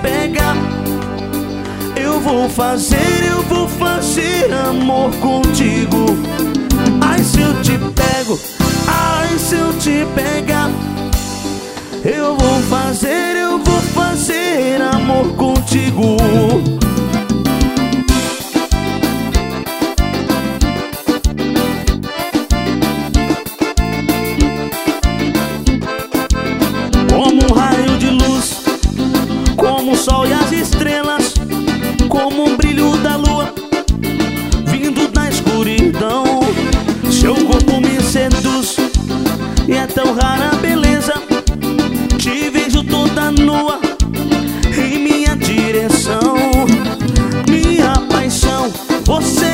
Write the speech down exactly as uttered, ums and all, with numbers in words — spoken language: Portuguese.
pegar, eu vou fazer, eu vou fazer amor contigo. Ai, se eu te pego, ai, se eu te pegar, eu vou fazer, eu vou fazer amor contigo. Como um raio de luz, como o sol e as estrelas, como um brilho da lua vindo da escuridão. Seu corpo me seduz e é tão rara a beleza. Te vejo toda nua em minha direção. Minha paixão, você